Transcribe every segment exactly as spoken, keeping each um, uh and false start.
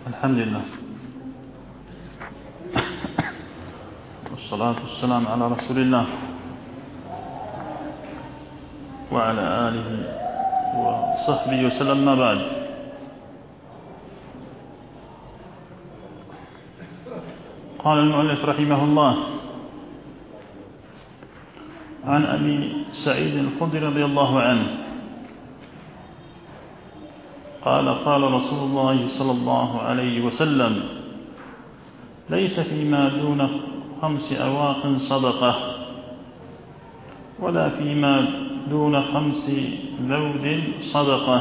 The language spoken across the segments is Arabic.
الحمد لله والصلاة والسلام على رسول الله وعلى آله وصحبه وسلم. ما بعد، قال المؤلف رحمه الله: عن أبي سعيد الخدري رضي الله عنه قال: قال رسول الله صلى الله عليه وسلم: ليس فيما دون خمس أواق صدقة، ولا فيما دون خمس ذود صدقة،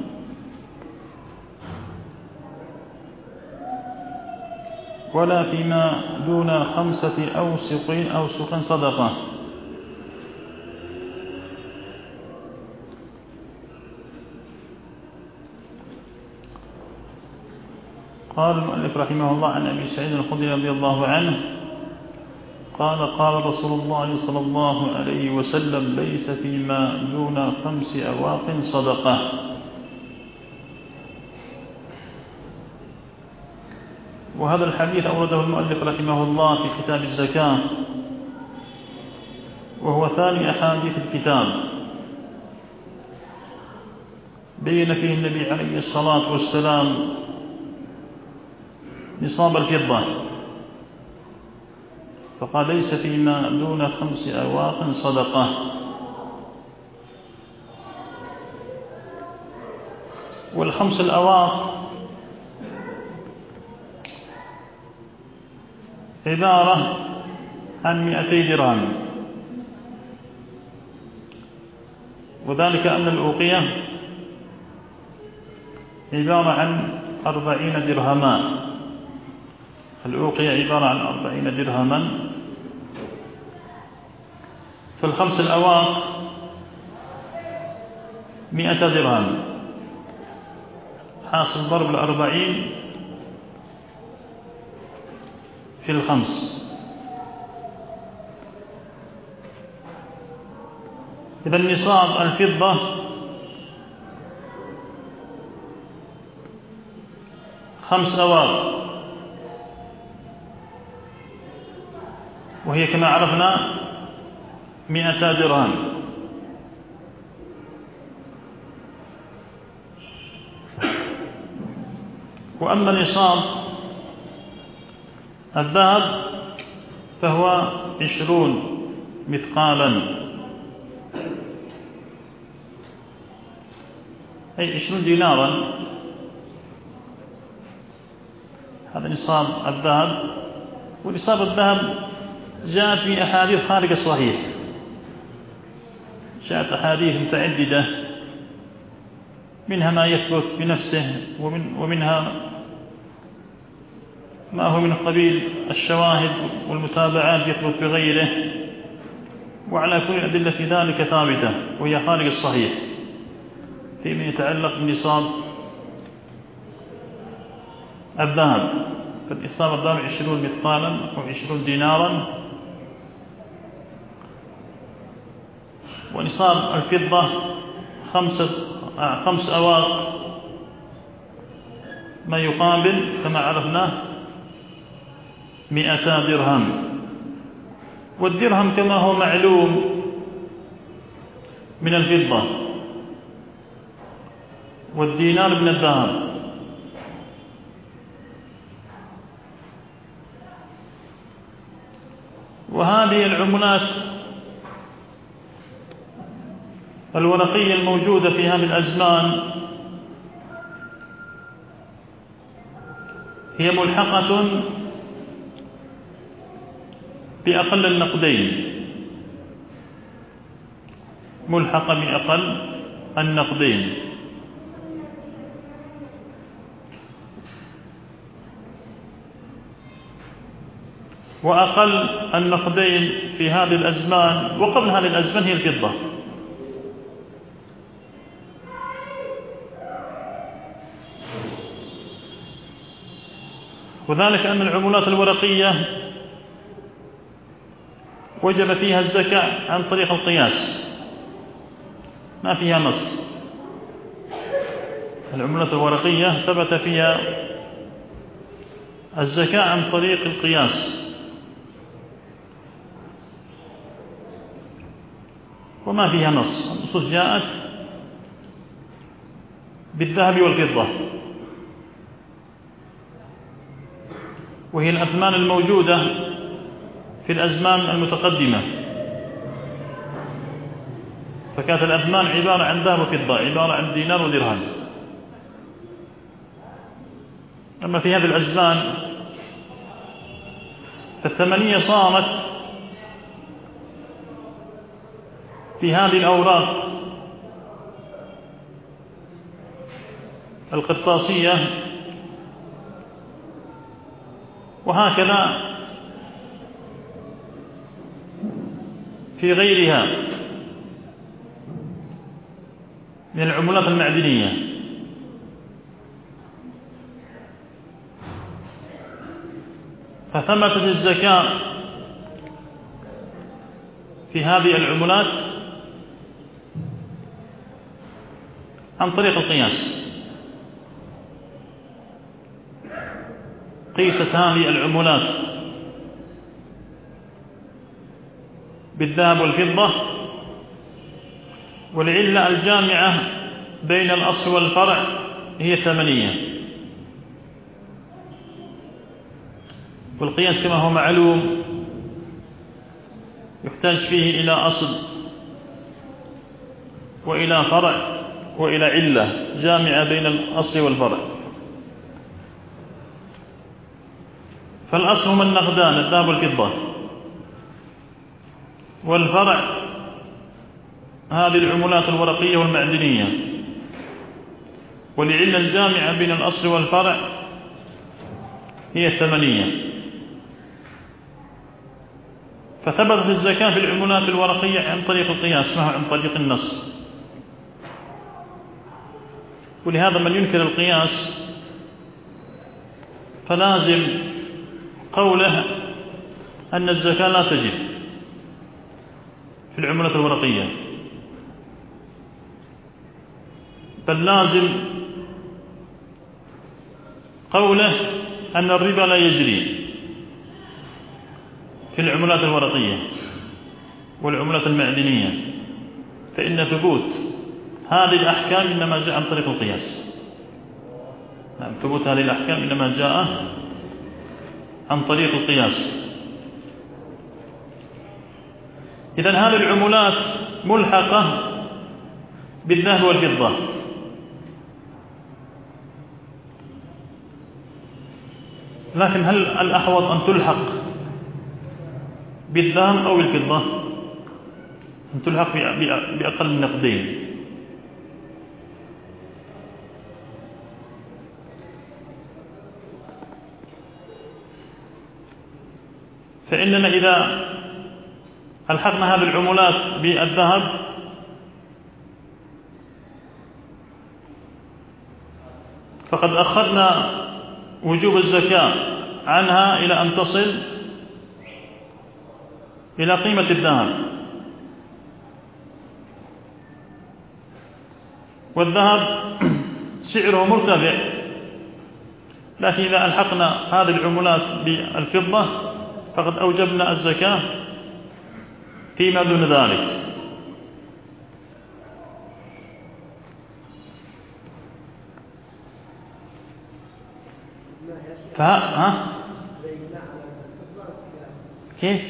ولا فيما دون خمسة أوسق أوسق صدقة. قال المؤلف رحمه الله: عن أبي سعيد الخدري رضي الله عنه قال: قال رسول الله صلى الله عليه وسلم: ليس فيما دون خمس أواق صدقة. وهذا الحديث أورده المؤلف رحمه الله في كتاب الزكاة، وهو ثاني أحاديث الكتاب. بين فيه النبي عليه الصلاة والسلام نصاب الفضة، فقال: ليس فيما دون خمس أواق صدقة. والخمس الأواق عبارة عن مئتي درهم، وذلك أن الأوقية عبارة عن أربعين درهما. الأوقية عبارة عن أربعين درهما، فالخمس الأواق مئة درهم، حاصل ضرب الأربعين في الخمس. إذا النصاب الفضة خمس أواق، وهي كما عرفنا مئة درهم. وأما نصاب الذهب فهو عشرون مثقالا، أي عشرون دينارا. هذا نصاب الذهب. ونصاب الذهب جاءت في أحاديث خارج الصحيح، جاءت أحاديث متعددة، منها ما يثبت بنفسه، ومن ومنها ما هو من قبيل الشواهد والمتابعات يثبت بغيره، وعلى كل الأدلة في ذلك ثابتة، وهي خارج الصحيح فيما يتعلق بنصاب الذهب. فالنصاب الذهب عشرون مثقالا أو عشرون دينارا. ونصاب الفضة خمسة خمس أواق، ما يقابل كما عرفنا مئتا درهم. والدرهم كما هو معلوم من الفضة، والدينار من الذهب. وهذه العملات الورقية الموجودة في هذه الأزمان هي ملحقة بأقل النقدين، ملحقة بأقل النقدين. وأقل النقدين في هذه الأزمان وقبل هذه الأزمان هي الفضة. وذلك أن العملات الورقية وجب فيها الزكاة عن طريق القياس، ما فيها نص. العملات الورقية ثبت فيها الزكاة عن طريق القياس، وما فيها نص. النصوص جاءت بالذهب والفضة، وهي الأثمان الموجودة في الأزمان المتقدمة، فكانت الأثمان عبارة عن ذهب وفضة، عبارة عن دينار ودرهم. أما في هذه الأزمان فالثمنية صارت في هذه الأوراق القرطاسية، وهكذا في غيرها من العملات المعدنية. فثبتت الزكاة في هذه العملات عن طريق القياس. قيست هذه العملات بالذهب والفضة، والعلة الجامعة بين الأصل والفرع هي الثمنية. والقياس كما هو معلوم يحتاج فيه إلى أصل وإلى فرع وإلى علة جامعة بين الأصل والفرع. فالأصل هما النقدان الذهب والفضة، والفرع هذه العملات الورقية والمعدنية، والعلة الجامعة بين الأصل والفرع هي الثمنية. فثبتت الزكاة في العملات الورقية عن طريق القياس، ما هو عن طريق النص. ولهذا من ينكر القياس فلازم قوله أن الزكاة لا تجب في العملات الورقية، بل لازم قوله أن الربا لا يجري في العملات الورقية والعملات المعدنية، فإن ثبوت هذه الأحكام إنما جاء عن طريق القياس. نعم، ثبوت هذه الأحكام إنما جاء عن طريق القياس. إذن هذه العملات ملحقة بالذهب والفضة، لكن هل الأحوط أن تلحق بالذهب أو بالفضة؟ أن تلحق بأقل من نقدين. فإننا إذا ألحقنا هذه العملات بالذهب فقد أخذنا وجوب الزكاة عنها إلى أن تصل إلى قيمة الذهب، والذهب سعره مرتفع. لكن إذا ألحقنا هذه العملات بالفضة فقد أوجبنا الزكاة فيما دون ذلك. فها ها كيف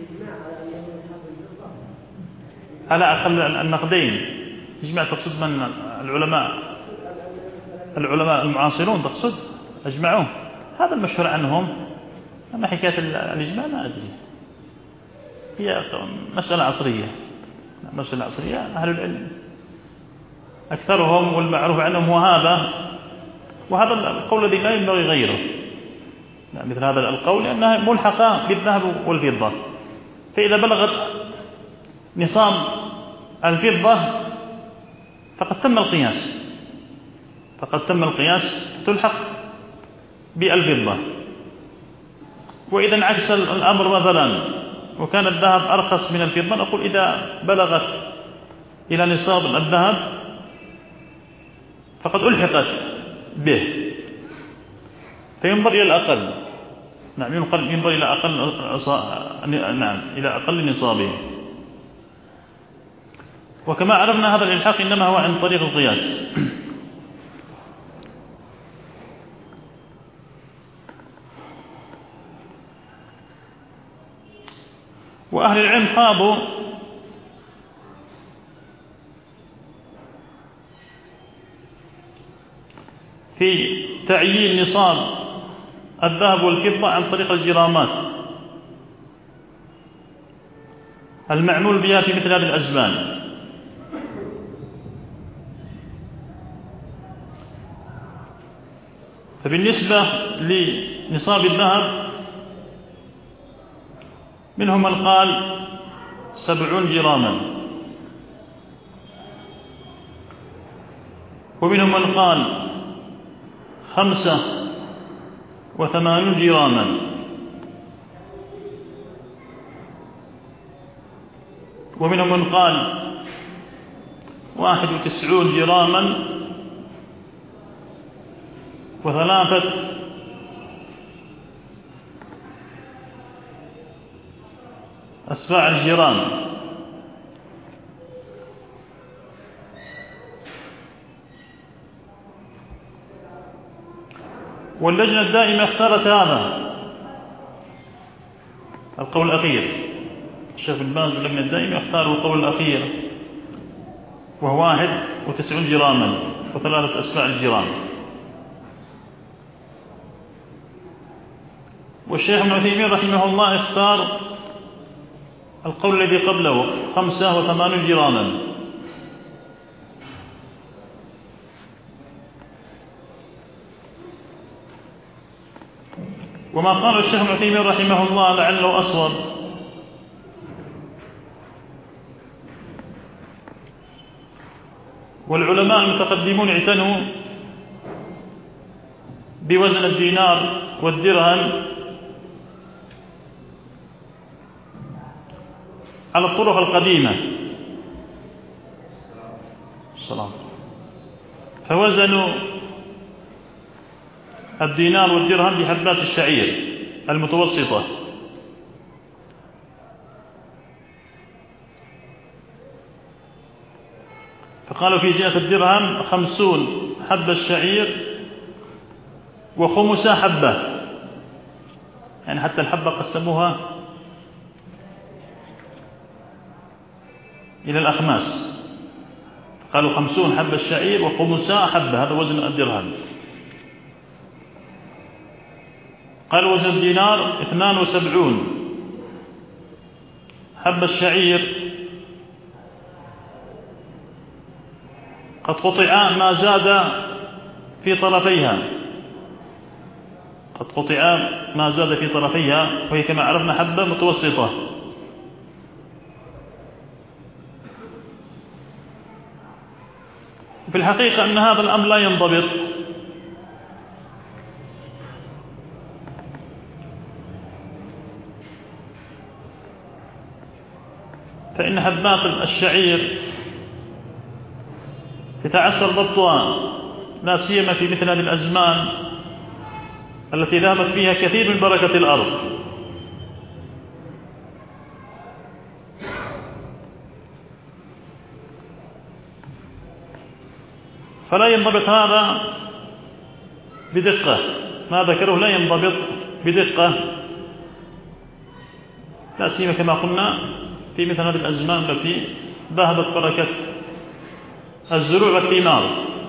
على أقل النقدين يجمع؟ تقصد من العلماء العلماء المعاصرون تقصد أجمعوه؟ هذا المشهور عنهم. أما حكاية الإجماع ما أدري، هي مسألة عصرية، مسألة عصرية. أهل العلم أكثرهم والمعروف عنهم هو هذا، وهذا القول الذي لا ينبغي غيره، مثل هذا القول، لأنها ملحقة بالذهب والفضة. فإذا بلغت نصاب الفضة فقد تم القياس، فقد تم القياس تلحق بالفضة. وإذا انعكس الأمر مثلا وكان الذهب أرخص من الفضة، نقول إذا بلغت إلى نصاب الذهب فقد ألحقت به، فينظر إلى الأقل. نعم ينظر إلى أقل نعم إلى أقل نصابه. وكما عرفنا هذا الإلحاق إنما هو عن طريق القياس. وأهل العلم خاضوا في تعيين نصاب الذهب والفضة عن طريق الجرامات المعمول بها في مثل هذه الأزمان. فبالنسبة لنصاب الذهب منهم من قال سبعون جراما، ومنهم من قال خمسة وثمانون جراما، ومنهم من قال واحد وتسعون جراما وثلاثة أسباع الجرام. واللجنة الدائمة اختارت هذا القول الأخير. الشيخ بن باز واللجنة الدائمة اختاروا القول الأخير وهو واحد وتسعون جراما وثلاثة أسباع الجرام. والشيخ ابن عثيمين رحمه الله اختار القول الذي قبله خمسة وثمانون جراما. وما قال الشيخ ابن عثيمين رحمه الله لعله أصوب، والعلماء المتقدمون اعتنوا بوزن الدينار والدرهم على الطرق القديمة السلام. فوزنوا الدينار والدرهم بحبات الشعير المتوسطة، فقالوا في جهة الدرهم خمسون حبة الشعير وخمسة حبة، يعني حتى الحبة قسموها إلى الأخماس، قالوا خمسون حبة الشعير وخمسة حبة، هذا وزن الدرهم. قال وزن الدينار اثنان وسبعون حبة الشعير قد قطع ما زاد في طرفيها، قد قطع ما زاد في طرفيها، وهي كما عرفنا حبة متوسطة. في الحقيقة أن هذا الأمر لا ينضبط، فإن حبات الشعير يتعسر ضبطها، لا سيما في مثل هذه الأزمان التي ذهبت فيها كثير من بركة الأرض. فلا ينضبط هذا بدقة، ما ذكره لا ينضبط بدقة، لا سيما كما قلنا في مثل هذه الأزمان التي ذهبت بركة الزروع والثمار.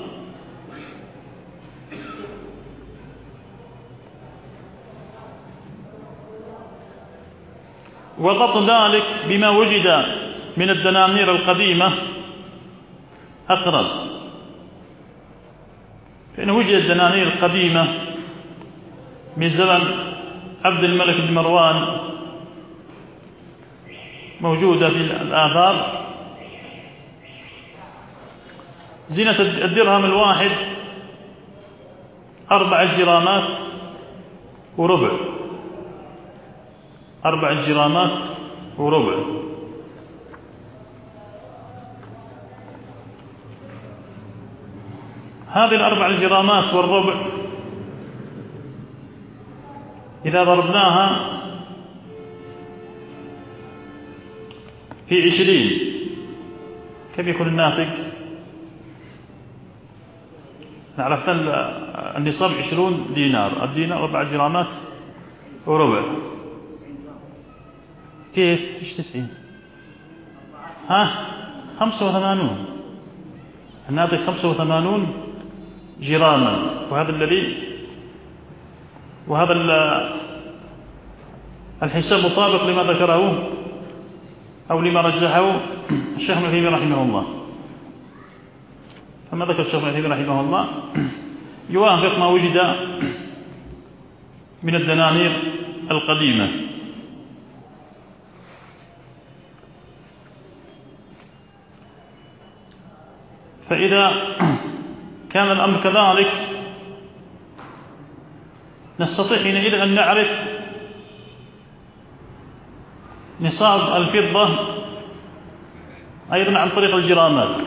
وضبط ذلك بما وجد من الدنانير القديمة أقرب، فإن وجد الدنانير القديمة من زمن عبد الملك بن مروان موجودة في الآثار. زينة الدرهم الواحد أربع جرامات وربع، أربع جرامات وربع. هذه الأربع الجرامات والربع إذا ضربناها في عشرين كم يكون الناتج؟ عرفنا النصاب عشرون دينار، الدينار أربعة جرامات وربع. كيف؟ إيش تسعين؟ ها؟ خمسة وثمانون. الناتج خمسة وثمانون جراما، وهذا الذي وهذا الحساب مطابق لما ذكره أو لما رجحه الشيخ ابن تيمية رحمه الله. فما ذكر الشيخ ابن تيمية رحمه الله يوافق ما وجد من الدنانير القديمة. فإذا كان الأمر كذلك نستطيع حينئذ أن نعرف نصاب الفضة أيضا عن طريق الجرامات.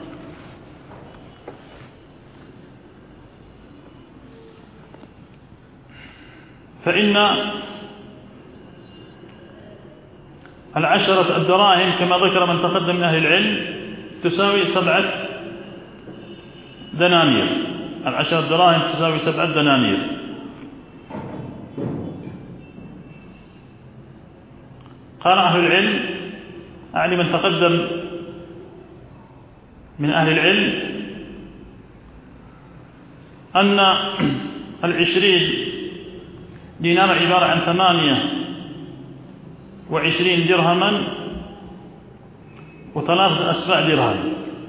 فإن العشرة الدراهم كما ذكر من تقدم من أهل العلم تساوي سبعة دنانير. العشرة دراهم تساوي سبعة دنانير. قال أهل العلم، أعني من تقدم من أهل العلم، أن العشرين دينار عبارة عن ثمانية وعشرين درهما وثلاثة أسباع درهم.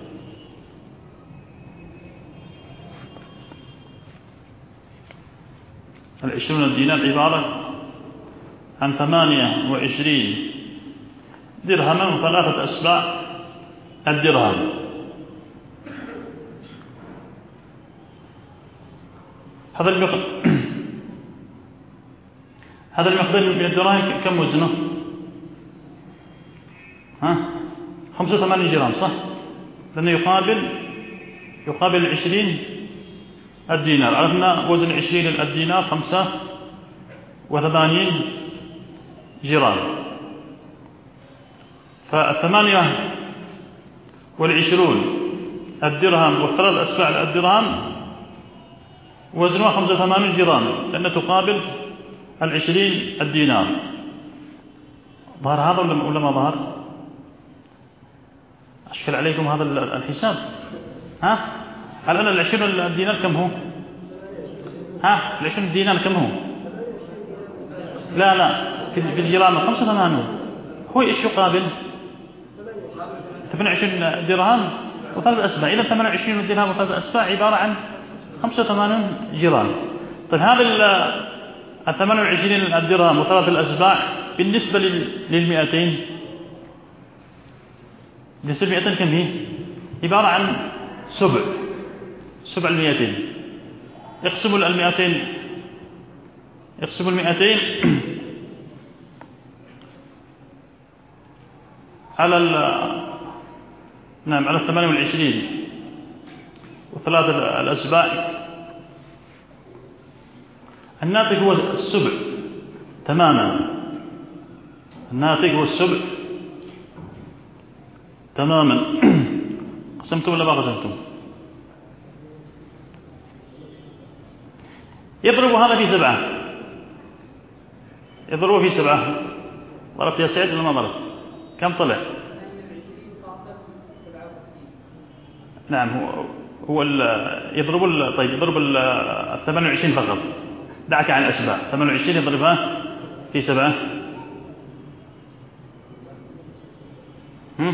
العشرون دينار عبارة عن ثمانية وعشرين درهما وثلاثة أسباع الدرهم. هذا المقدار هذا المقدار من الدراهم كم وزنه؟ ها؟ خمسة وثمانين جرام صح؟ لأنه يقابل يقابل عشرين الدينار. عرفنا وزن عشرين الدينار خمسة وثمانين جرام. فالثمانية والعشرون الدرهم والثلاث أسباع الدرهم وزنها خمسة وثمانين جرام، لأنها تقابل العشرين الدينار. ظهر هذا ولا ما ظهر؟ أشكل عليكم هذا الحساب؟ ها؟ الآن العشرين الدينار كم هو؟ ها؟ العشرين الدينار كم هو؟ لا لا في الجرام خمسة وثمانين. هو إيش يقابل؟ ثمانية وعشرين درهم وثلاث أسباع. إذا ثمانية وعشرين درهم وثلاث أسباع عبارة عن خمسة وثمانين جرام. طيب هذا ال ثمانية وعشرين الدرهم وثلاث الأسباع بالنسبة للمئتين، بالنسبة للمئتين كم هي؟ عبارة عن سبع سبع المئتين. اقسموا المئتين اقسموا المئتين على ال نعم على الثمانية والعشرين وثلاثة الأسباع، الناتج هو السبع تماما. الناتج هو السبع تماما. قسمتم ولا ما قسمتم؟ يضرب هذا في سبعة، يضرب في سبعة. ضربت يا سعيد ولا ما ضربت؟ كم طلع؟ نعم هو هو يضرب طيب يضرب ال ثمانية وعشرين فقط. دعك عن الأسباع. ثمانية وعشرين يضربها في سبعة هم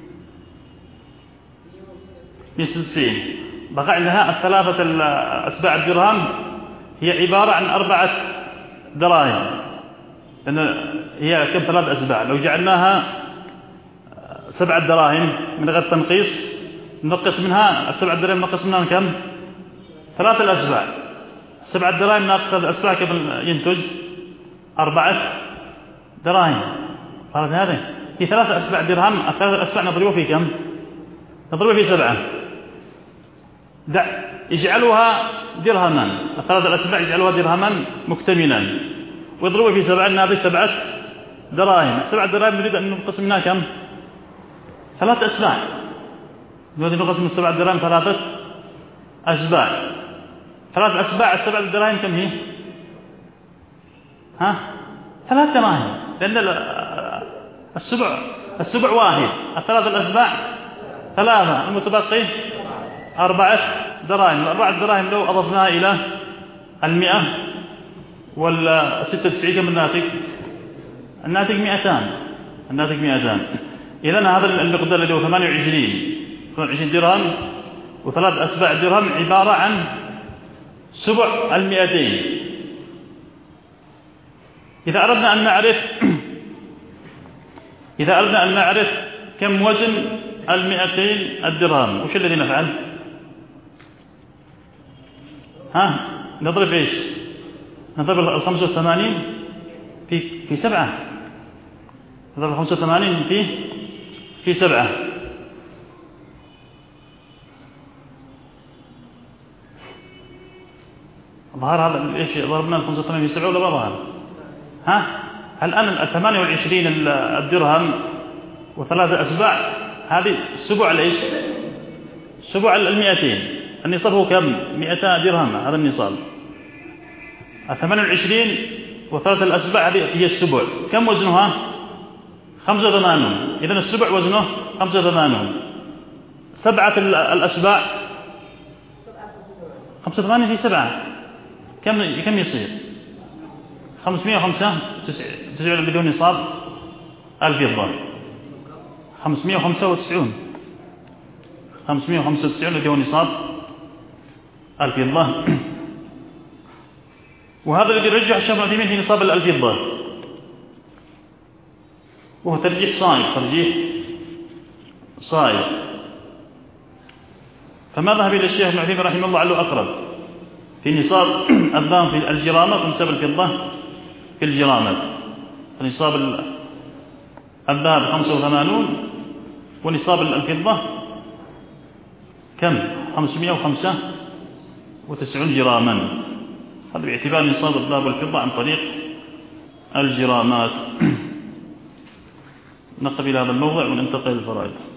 بستين. بقى عندها الثلاثة الأسباع الدرهم هي عبارة عن أربعة دراهم، لأن هي كم ثلاث أسباع. لو جعلناها سبعة دراهم من غير تنقيص نقص منها السبعة دراهم، نقص منها كم؟ ثلاثة الأسباع. سبعة دراهم ناقص الأسباع كم ينتج؟ أربعة دراهم. فرض هذا في ثلاثة أسباع درهم. الثلاثة الأسباع نضربه في كم؟ نضربه في سبعة. دع اجعلوها درهما. الثلاثة الأسباع اجعلوها درهما مكتملا، ويضربه في سبعة، أن هذه سبعة دراهم. سبعة دراهم نريد أن نقسم منها كم؟ ثلاثة أسباع. نريد أن نقسم السبعة دراهم ثلاثة أسباع. ثلاثة أسباع السبعة دراهم كم هي؟ ها؟ ثلاث دراهم، لأن السبع السبع واحد، الثلاث الأسباع ثلاثة، المتبقي أربعة دراهم. الأربعة دراهم لو أضفناها إلى المئة والستة وتسعين كم الناتج؟ الناتج مئتان. الناتج مئتان. إذن هذا المقدار الذي هو ثمانية وعشرين درهم وثلاث أسباع درهم عبارة عن سبع المئتين. إذا أردنا أن نعرف إذا أردنا أن نعرف كم وزن المئتين الدرهم، وش الذي نفعل؟ ها؟ نضرب إيش؟ نضرب الخمسة وثمانين في في سبعة. نضرب الخمسة وثمانين في في سبعة. ظهر هذا إيش؟ ضربنا الخمسة وثمانين في سبعة ولا ما ظهر؟ ها؟ الآن الثمانية والعشرين الدرهم وثلاثة أسباع هذه سبع الإيش؟ سبع المئتين. النصاب هو كم؟ مئتا درهم، هذا النصاب. الثمانية والعشرين وثلاثة الأسباع هذه هي السبع. كم وزنها؟ خمسة وثمانون. إذن السبع وزنه خمسة وثمانون. سبعة الأسباع خمسة وثمانين في سبعة كم كم يصير؟ خمسمائة وخمسة وتسعين بدون نصاب الفضة. خمسمائة وخمسة وتسعين خمسمائة وخمسة وتسعين بدون نصاب الفضة. وهذا الذي يرجح الشيخ ابن عثيمين في نصاب الفضة، وهو ترجيح صائب. ترجيح صائب. فما ذهب إلى الشيخ ابن عثيمين رحمه الله عنه أقرب في نصاب الذهب في الجرامات ونصاب الفضة في الجرامات. فنصاب الذهب خمسة وثمانون ونصاب الفضة كم؟ خمسمائة وخمسة وتسعين جراما. هذا باعتبار نصاب الذهب والفضة عن طريق الجرامات. نقف إلى هذا الموضع وننتقل للفرائض.